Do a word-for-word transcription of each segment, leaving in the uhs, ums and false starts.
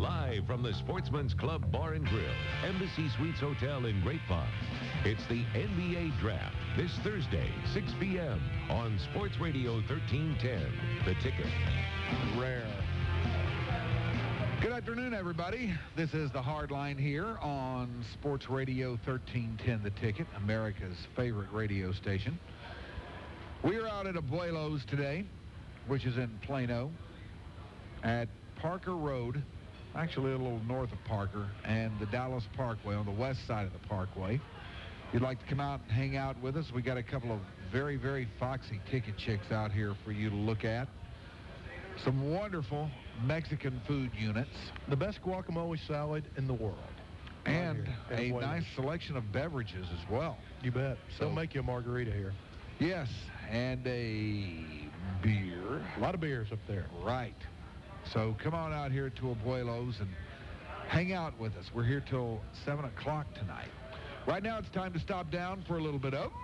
Live from the Sportsman's Club Bar and Grill, Embassy Suites Hotel in Great Falls. It's the N B A Draft this Thursday, six p.m. on Sports Radio thirteen ten. The Ticket. Rare. Good afternoon, everybody. This is the Hard Line here on Sports Radio thirteen ten, The Ticket, America's favorite radio station. We are out at Abuelo's today, which is in Plano, at Parker Road, actually a little north of Parker, and the Dallas Parkway on the west side of the Parkway. If you'd like to come out and hang out with us, we got a couple of very, very foxy ticket chicks out here for you to look at. Some wonderful Mexican food units. The best guacamole salad in the world. And a nice selection of beverages as well. You bet. So, they'll make you a margarita here. Yes, and a beer. A lot of beers up there. Right. So come on out here to Abuelo's and hang out with us. We're here till seven o'clock tonight. Right now it's time to stop down for a little bit of...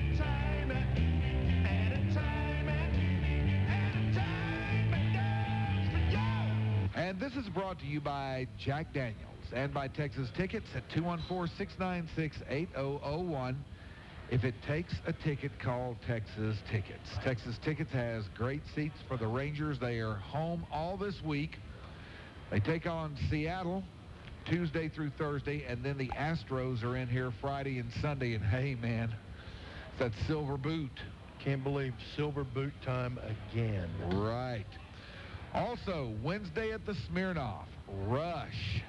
And this is brought to you by Jack Daniels and by Texas Tickets at two one four, six nine six, eight zero zero one. If it takes a ticket, call Texas Tickets. Texas Tickets has great seats for the Rangers. They are home all this week. They take on Seattle Tuesday through Thursday, and then the Astros are in here Friday and Sunday. And hey, man, it's that silver boot. Can't believe silver boot time again. Right. Also, Wednesday at the Smirnoff, Rush.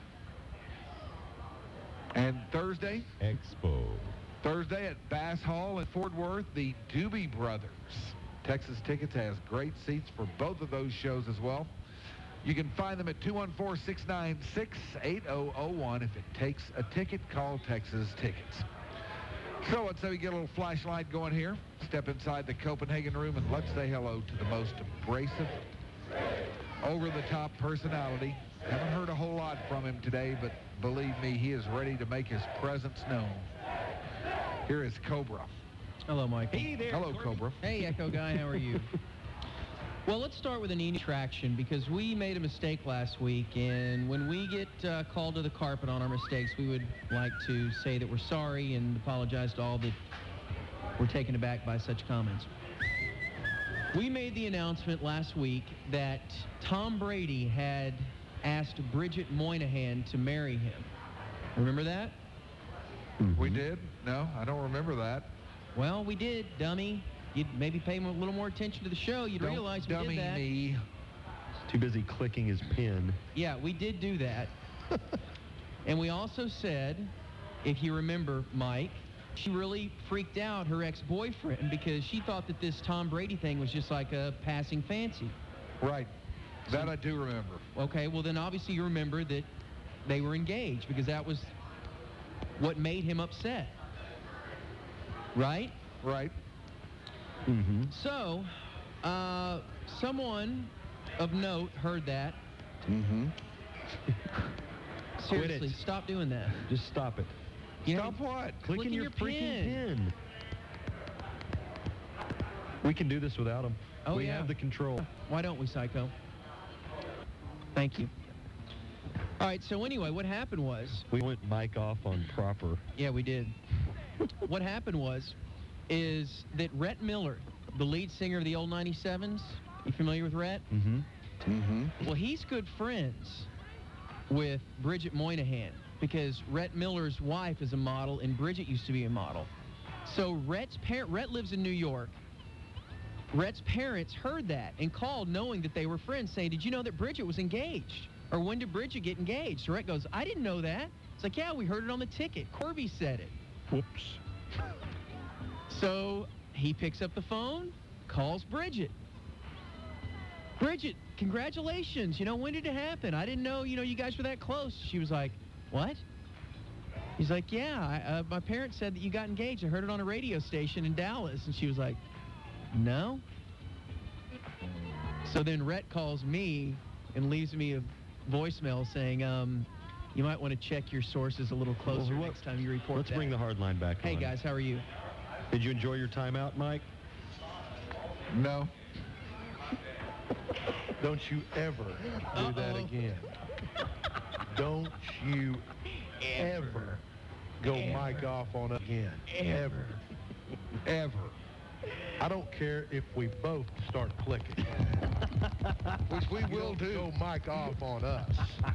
And Thursday? Expo. Thursday at Bass Hall in Fort Worth, the Doobie Brothers. Texas Tickets has great seats for both of those shows as well. You can find them at two one four, six nine six, eight zero zero one. If it takes a ticket, call Texas Tickets. So let's say we get a little flashlight going here. Step inside the Copenhagen room and let's say hello to the most abrasive, over-the-top personality. Haven't heard a whole lot from him today, but believe me, he is ready to make his presence known. Here is Cobra. Hello, Mike. Hey there. Hello, Cobra. Hey, Echo Guy. How are you? Well, let's start with an Enid traction because we made a mistake last week, and when we get uh, called to the carpet on our mistakes, we would like to say that we're sorry and apologize to all that were taken aback by such comments. We made the announcement last week that Tom Brady had asked Bridget Moynihan to marry him. Remember that? Mm-hmm. We did? No, I don't remember that. Well, we did, dummy. You'd maybe pay him a little more attention to the show. You'd don't realize we dummy did that. Me. He's too busy clicking his pen. Yeah, we did do that. And we also said, if you remember, Mike, she really freaked out her ex-boyfriend because she thought that this Tom Brady thing was just like a passing fancy. Right. That I do remember. Okay, well then obviously you remember that they were engaged because that was what made him upset. Right? Right. Mm-hmm. So, uh, someone of note heard that. Mm-hmm. Seriously, stop doing that. Just stop it. You Stop know, what? Clicking your, your freaking pen. pen. We can do this without him. Oh, we yeah. have the control. Why don't we, Psycho? Thank you. All right, so anyway, what happened was... We went mic off on proper. Yeah, we did. What happened was, is that Rhett Miller, the lead singer of the old ninety-sevens, you familiar with Rhett? Mm-hmm. Mm-hmm. Well, he's good friends with Bridget Moynihan because Rhett Miller's wife is a model and Bridget used to be a model. So Rhett's parent, Rhett lives in New York. Rhett's parents heard that and called knowing that they were friends saying, did you know that Bridget was engaged? Or when did Bridget get engaged? So Rhett goes, I didn't know that. It's like, yeah, we heard it on the ticket. Corby said it. Whoops. So he picks up the phone, calls Bridget. Bridget, congratulations. You know, when did it happen? I didn't know, you know, you guys were that close. She was like, what? He's like, yeah, I, uh, my parents said that you got engaged. I heard it on a radio station in Dallas. And she was like, no? So then Rhett calls me and leaves me a voicemail saying, um, you might want to check your sources a little closer well, next time you report Let's that. bring the hard line back Hey, on. guys, how are you? Did you enjoy your time out, Mike? No. Don't you ever do that Uh-oh. again. Don't you ever go mic off on us again. Ever. Ever. I don't care if we both start clicking. Which we You will don't do. Go mic off on us.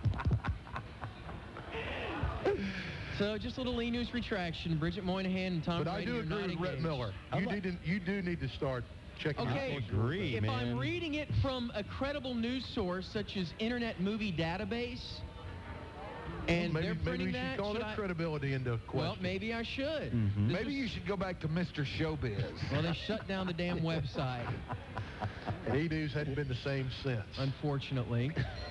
So just a little e-news retraction. Bridget Moynihan and Tom But I Brady do are not agree with Rhett engaged. Miller. I You like- need to, you do need to start checking your Okay, sources. agree, if I'm man. reading it from a credible news source such as Internet Movie Database, and maybe, they're maybe printing we should that, call should their I- credibility into question. well, maybe I should. Mhm. This Maybe was- you should go back to Mister Showbiz. Well, they shut down the damn website, E-News hadn't been the same since. unfortunately.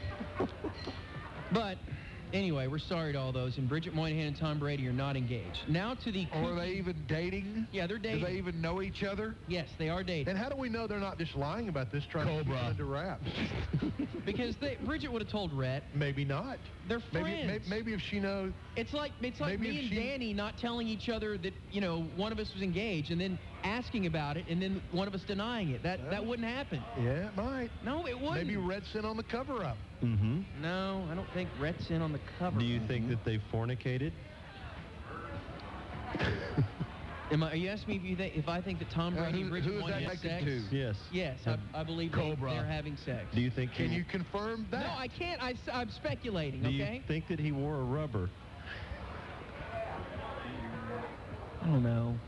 But anyway, we're sorry to all those. And Bridget Moynihan and Tom Brady are not engaged. Now to the... Or are kooky- they even dating? Yeah, they're Do dating. they even know each other? Yes, they are dating. And how do we know they're not just lying about this, trying to keep it under wraps? Because they, Bridget would have told Rhett. Maybe not. They're Maybe, friends. maybe, maybe if she knows, It's like it's like Maybe me if and she- Danny not telling each other that, you know, one of us was engaged and then asking about it and then one of us denying it. That that wouldn't happen. yeah, it might. No, it wouldn't. Maybe Red's in on the cover-up. Mm-hmm. No, I don't think Rhett's in on the cover. Do you think that they fornicated? Am I, are you asking me if you think if I think that Tom Uh, Brady who- and Bridget who is that Moynihan have connected sex? to? Yes. Yes, I, I believe they, Cobra. they're having sex. Do you think Can he, you confirm that? No, I can't. I, am speculating. do Okay. you think that he wore a rubber? I don't know.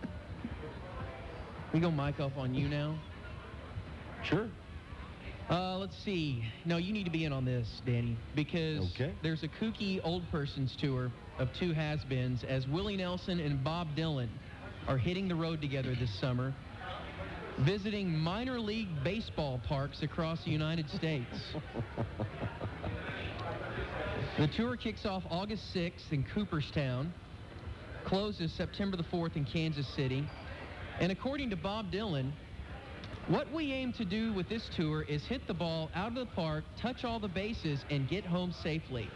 We go mic off on you now. Sure. Uh, let's see. No, you need to be in on this, Danny, because Okay. there's a kooky old person's tour of two has-beens as Willie Nelson and Bob Dylan are hitting the road together this summer, visiting minor league baseball parks across the United States. The tour kicks off August sixth in Cooperstown, closes September the fourth in Kansas City, and according to Bob Dylan, what we aim to do with this tour is hit the ball out of the park, touch all the bases, and get home safely.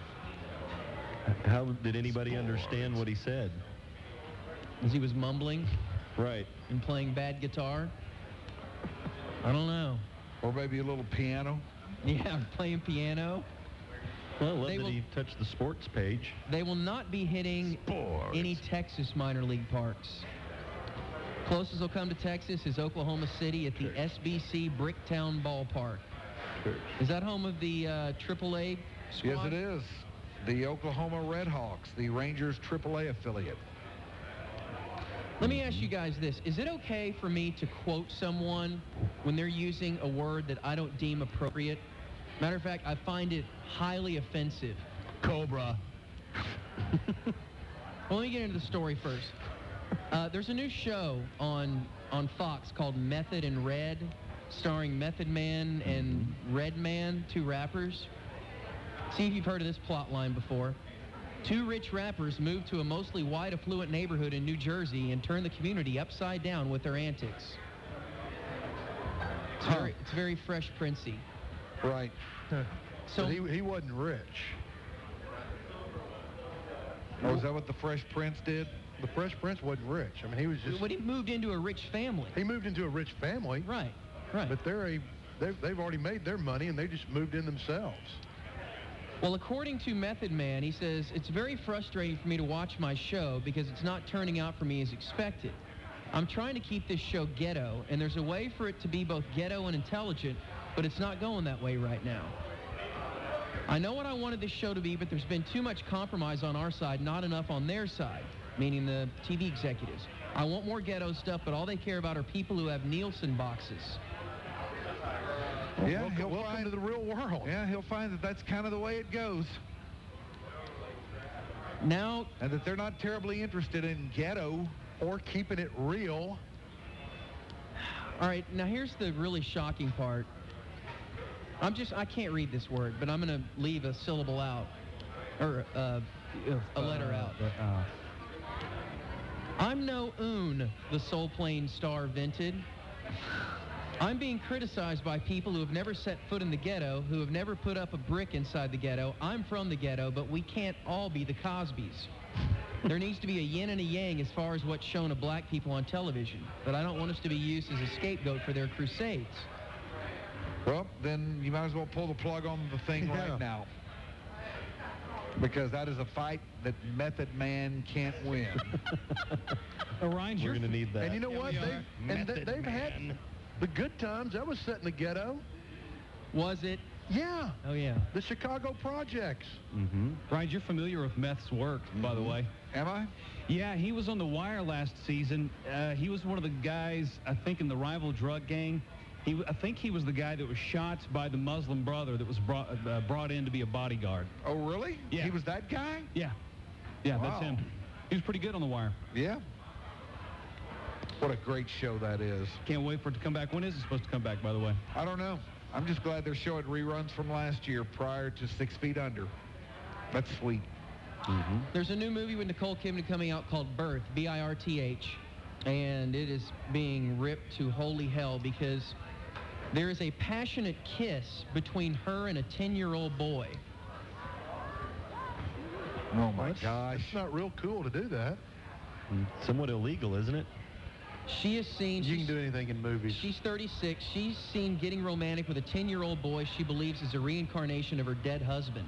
How did anybody understand what he said? As he was mumbling Right. and playing bad guitar. I don't know. Or maybe a little piano? Yeah, playing piano. Well, I love They that will- he touched the sports page. They will not be hitting Sports. any Texas minor league parks. Closest will come to Texas is Oklahoma City at the S B C Bricktown Ballpark. Is that home of the uh, triple A squad? Yes, it is. The Oklahoma Redhawks, the Rangers triple A affiliate. Let me ask you guys this. Is it okay for me to quote someone when they're using a word that I don't deem appropriate? Matter of fact, I find it highly offensive. Cobra. Well, let me get into the story first. Uh, there's a new show on on Fox called Method and Red, starring Method Man and Red Man, two rappers. See if you've heard of this plot line before. Two rich rappers moved to a mostly white affluent neighborhood in New Jersey and turned the community upside down with their antics. It's very, it's very Fresh Princey. Right. So But he, he wasn't rich. Oh, is that what the Fresh Prince did? The Fresh Prince wasn't rich. I mean, he was just, when he moved into a rich family. he moved into a rich family, Right, right. but they're a, they've, they've already made their money and they just moved in themselves. Well, according to Method Man, he says, it's very frustrating for me to watch my show because it's not turning out for me as expected. I'm trying to keep this show ghetto, and there's a way for it to be both ghetto and intelligent, but it's not going that way right now. I know what I wanted this show to be, but there's been too much compromise on our side, not enough on their side, meaning the T V executives. I want more ghetto stuff, but all they care about are people who have Nielsen boxes. Yeah, welcome, he'll welcome find to the real world. Yeah, he'll find that that's kind of the way it goes, Now, and that they're not terribly interested in ghetto. Or keeping it real. all right, now here's the really shocking part. I'm just, I can't read this word, but I'm going to leave a syllable out, or uh, a letter out. Uh, I'm no oon, the Soul Plane star vented. I'm being criticized by people who have never set foot in the ghetto, who have never put up a brick inside the ghetto. I'm from the ghetto, but we can't all be the Cosbys. There needs to be a yin and a yang as far as what's shown of black people on television, but I don't want us to be used as a scapegoat for their crusades. Well, then you might as well pull the plug on the thing Yeah. right now. Because that is a fight that Method Man can't win. We're Orion's your going to need that. And you know Yeah, what? we They've, are. and th- Method they've Man. had the good times. That was set in the ghetto. Was it? Yeah. Oh, yeah. The Chicago Projects. Mm-hmm. Ryan, you're familiar with Meth's work, by the way. Am I? Yeah, he was on The Wire last season. Uh, he was one of the guys, I think, in the rival drug gang. He, w- I think he was the guy that was shot by the Muslim brother that was brought uh, brought in to be a bodyguard. Oh, really? Yeah. He was that guy? Yeah, yeah, Wow. that's him. He was pretty good on The Wire. Yeah. What a great show that is. Can't wait for it to come back. When is it supposed to come back, by the way? I don't know. I'm just glad they're showing reruns from last year prior to Six Feet Under. That's sweet. Mm-hmm. There's a new movie with Nicole Kidman coming out called Birth, B I R T H, and it is being ripped to holy hell because there is a passionate kiss between her and a ten-year-old boy. Oh, my That's- gosh. It's not real cool to do that. Somewhat illegal, isn't it? She has seen... You can she's- do anything in movies. She's thirty-six. She's seen getting romantic with a ten-year-old boy she believes is a reincarnation of her dead husband.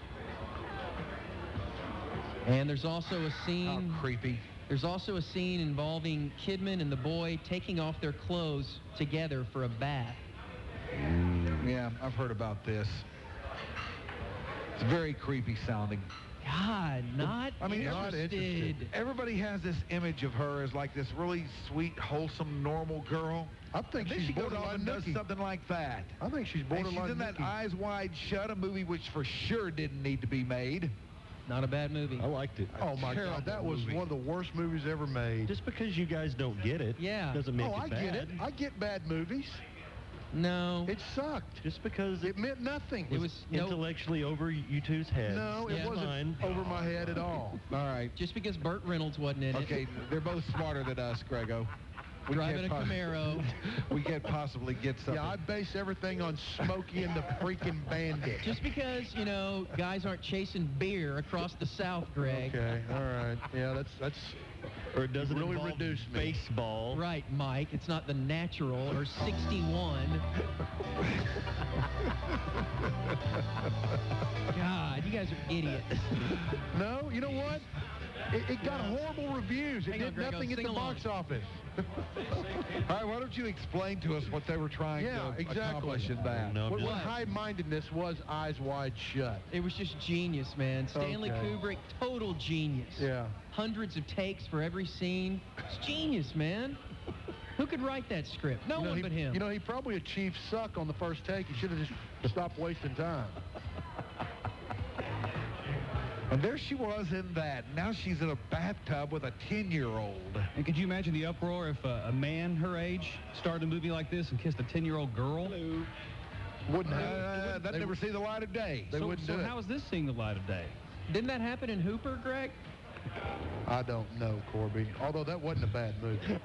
And there's also a How scene... creepy. There's also a scene involving Kidman and the boy taking off their clothes together for a bath. Yeah, I've heard about this. It's very creepy sounding. God, not I mean, not interested. interested. Everybody has this image of her as like this really sweet, wholesome, normal girl. I think then she's she goes off borderline and does Nikki. something like that. I think she's And borderline she's in that Nikki. Eyes Wide Shut, a movie which for sure didn't need to be made. Not a bad movie. I liked it. Oh, my Terrible God. That was movie. one of the worst movies ever made. Just because you guys don't get it Yeah. doesn't make oh, it I bad. get it. I get bad movies. No. It sucked. Just because it It meant nothing. It was no. intellectually over you two's heads. No, it Yeah. wasn't Fine. over my head at all. All right. Just because Burt Reynolds wasn't in Okay, it. they're both smarter than us, Grego. We Driving can't a pos- Camaro. we can't possibly get something. Yeah, I base everything on Smokey and the freaking Bandit. Just because, you know, guys aren't chasing beer across the South, Greg. Okay, all right. Yeah, that's that's Or it doesn't really involve reduce me. baseball. Right, Mike. It's not the natural or sixty-one. God, you guys are idiots. no. You know what? It, it got horrible reviews. It Hang on, did Grego, nothing at sing the along. box office. All right, why don't you explain to us what they were trying Yeah, to exactly. accomplish in that? No, What, just- what high-mindedness was Eyes Wide Shut? It was just genius, man. Stanley Okay. Kubrick, total genius. Yeah. Hundreds of takes for every scene. It's genius, man. Who could write that script? No You know, one he, but him. You know, he probably achieved suck on the first take. He should have just stopped wasting time. And there she was in that. Now she's in a bathtub with a ten-year-old. And could you imagine the uproar if uh, a man her age started a movie like this and kissed a ten-year-old girl? Wouldn't Uh, have. that they never would- see the light of day. They so wouldn't so do it. how is this seeing the light of day? Didn't that happen in Hooper, Greg? I don't know, Corby. Although that wasn't a bad movie.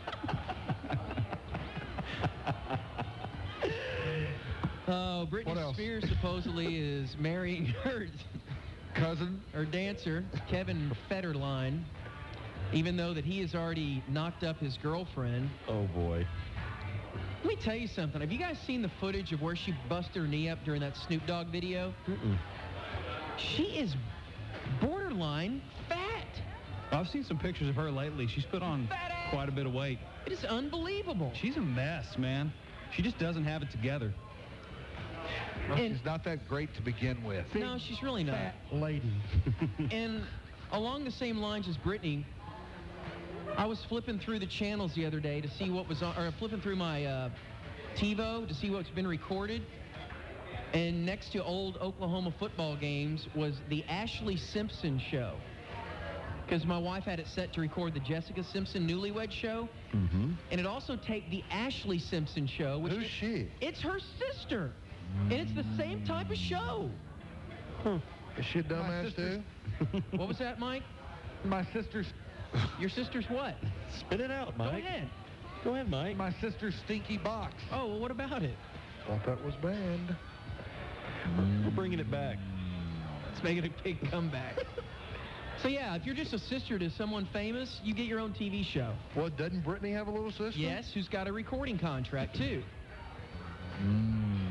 Oh, What Britney else? Spears supposedly is marrying her, Cousin? her dancer, Kevin Federline, even though that he has already knocked up his girlfriend. Oh, boy. Let me tell you something. Have you guys seen the footage of where she busted her knee up during that Snoop Dogg video? Mm-mm. She is borderline fat. I've seen some pictures of her lately. She's put on Fat ass. quite a bit of weight. It is unbelievable. She's a mess, man. She just doesn't have it together. Well, And- she's not that great to begin with. No, she's really not. Fat lady. And along the same lines as Britney, I was flipping through the channels the other day to see what was on, or flipping through my uh, TiVo to see what's been recorded. And next to old Oklahoma football games was the Ashley Simpson show. Because my wife had it set to record the Jessica Simpson Newlywed Show. Mm-hmm. And it also taped the Ashley Simpson Show. Which Who's is- she? It's her sister. And it's the same type of show. Is she a My dumbass sister's- too? What was that, Mike? My sister's Your sister's what? Spit it out, Mike. Go ahead. Go ahead, Mike. my sister's stinky box. Oh, well, what about it? Thought that was banned. We're bringing it back. Let's make it a big comeback. So, yeah, if you're just a sister to someone famous, you get your own T V show. Well, doesn't Brittany have a little sister? Yes, who's got a recording contract, too. Mm.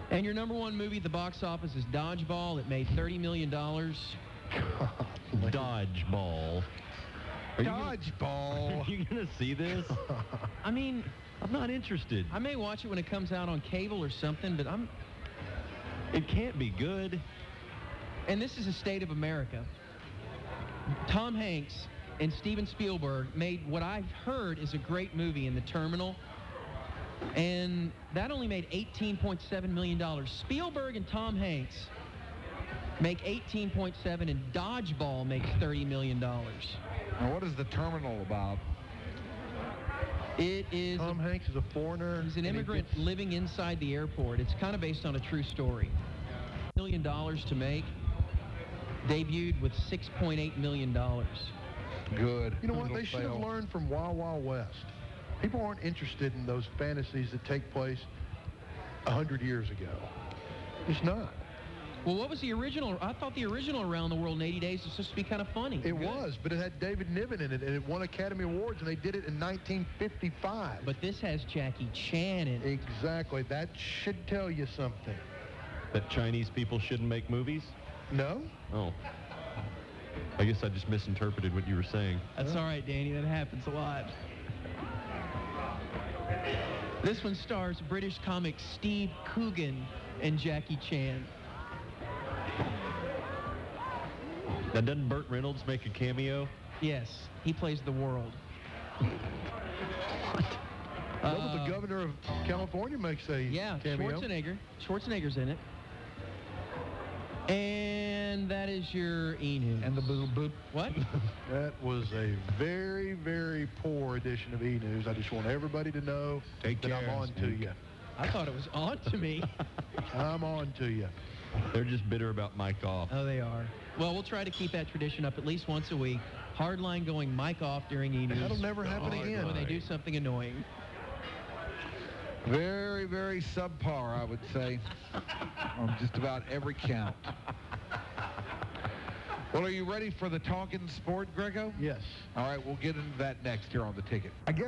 And your number one movie at the box office is Dodgeball. It made thirty million dollars. Dodgeball. Are you gonna- Dodgeball. Are you going to see this? I mean, I'm not interested. I may watch it when it comes out on cable or something, but I'm... It can't be good. And this is a state of America. Tom Hanks and Steven Spielberg made what I've heard is a great movie in The Terminal. And that only made eighteen point seven million dollars. Spielberg and Tom Hanks make eighteen point seven, and Dodgeball makes thirty million dollars. Now, what is The Terminal about? It is... Tom Hanks is a foreigner. He's an and he immigrant gets- living inside the airport. It's kind of based on a true story. Million dollars to make. Debuted with six point eight million dollars. Good. You know what? It'll They should have fail. learned from Wild Wild West. People aren't interested in those fantasies that take place a hundred years ago. It's not. Well, what was the original? I thought the original Around the World in eighty days was supposed to be kind of funny. It Good. was, but it had David Niven in it, and it won Academy Awards, and they did it in nineteen fifty-five. But this has Jackie Chan in it. Exactly. That should tell you something. That Chinese people shouldn't make movies? No? Oh. I guess I just misinterpreted what you were saying. That's all right, Danny. That happens a lot. This one stars British comic Steve Coogan and Jackie Chan. Now, doesn't Burt Reynolds make a cameo? Yes, he plays the world. Well, but Uh, the governor of California makes a Yeah, cameo. Schwarzenegger. Schwarzenegger's in it. And that is your E-News. And the boo boop. What? That was a very, very poor edition of E-News. I just want everybody to know Take that I'm care, on to Snake. you. I thought it was on to me. I'm on to you. They're just bitter about Mike Off. Oh, they are. Well, we'll try to keep that tradition up at least once a week. Hardline going mic off during E-News. That'll never happen When again. they do something annoying. Very, very subpar, I would say, on just about every count. Well, are you ready for the talking sport, Grego? Yes. All right, we'll get into that next here on The Ticket. I guess